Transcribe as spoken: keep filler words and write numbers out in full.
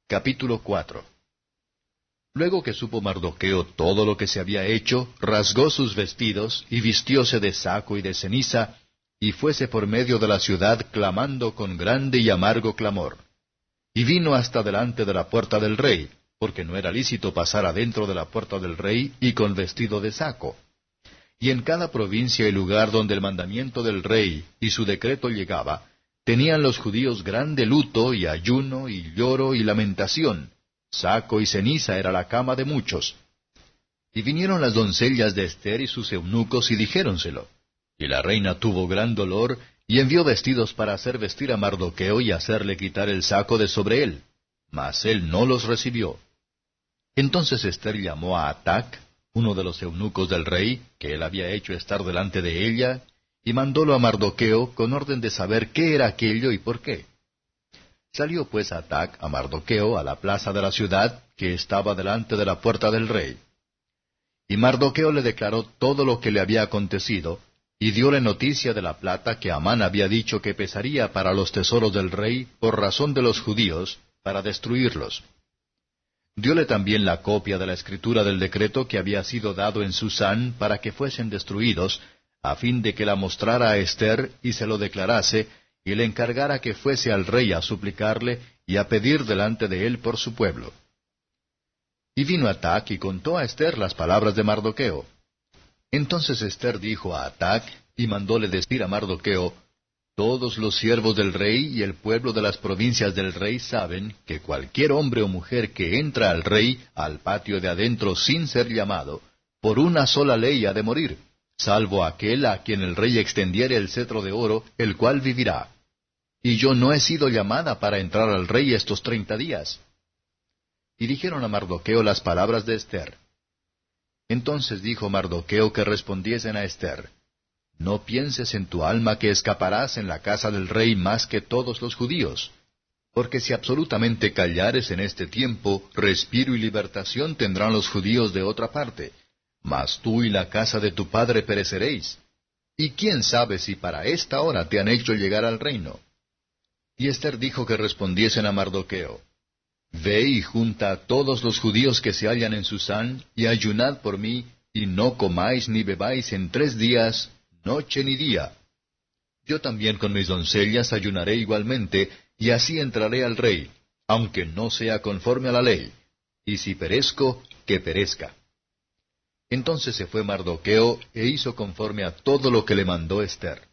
Capítulo cuatro. Luego que supo Mardoqueo todo lo que se había hecho, rasgó sus vestidos, y vistióse de saco y de ceniza, y fuese por medio de la ciudad clamando con grande y amargo clamor. Y vino hasta delante de la puerta del rey, porque no era lícito pasar adentro de la puerta del rey y con vestido de saco. Y en cada provincia y lugar donde el mandamiento del rey y su decreto llegaba, tenían los judíos grande luto y ayuno y lloro y lamentación. Saco y ceniza era la cama de muchos. Y vinieron las doncellas de Ester y sus eunucos y dijéronselo. Y la reina tuvo gran dolor, y envió vestidos para hacer vestir a Mardoqueo y hacerle quitar el saco de sobre él. Mas él no los recibió. Entonces Ester llamó a Atac, uno de los eunucos del rey, que él había hecho estar delante de ella, y mandólo a Mardoqueo con orden de saber qué era aquello y por qué. Salió pues Atac a Mardoqueo a la plaza de la ciudad, que estaba delante de la puerta del rey. Y Mardoqueo le declaró todo lo que le había acontecido, y dióle noticia de la plata que Amán había dicho que pesaría para los tesoros del rey por razón de los judíos, para destruirlos. Dióle también la copia de la escritura del decreto que había sido dado en Susán para que fuesen destruidos, a fin de que la mostrara a Ester y se lo declarase, y le encargara que fuese al rey a suplicarle y a pedir delante de él por su pueblo. Y vino Atac y contó a Ester las palabras de Mardoqueo. Entonces Ester dijo a Atac, y mandóle decir a Mardoqueo, Todos los siervos del rey y el pueblo de las provincias del rey saben que cualquier hombre o mujer que entra al rey al patio de adentro sin ser llamado, por una sola ley ha de morir, salvo aquel a quien el rey extendiere el cetro de oro, el cual vivirá. Y yo no he sido llamada para entrar al rey estos treinta días. Y dijeron a Mardoqueo las palabras de Ester. Entonces dijo Mardoqueo que respondiesen a Ester, No pienses en tu alma que escaparás en la casa del rey más que todos los judíos, porque si absolutamente callares en este tiempo, respiro y libertación tendrán los judíos de otra parte, mas tú y la casa de tu padre pereceréis. Y quién sabe si para esta hora te han hecho llegar al reino. Y Ester dijo que respondiesen a Mardoqueo, Ve y junta a todos los judíos que se hallan en Susán, y ayunad por mí, y no comáis ni bebáis en tres días, noche ni día. Yo también con mis doncellas ayunaré igualmente, y así entraré al rey, aunque no sea conforme a la ley, y si perezco, que perezca. Entonces se fue Mardoqueo, e hizo conforme a todo lo que le mandó Ester.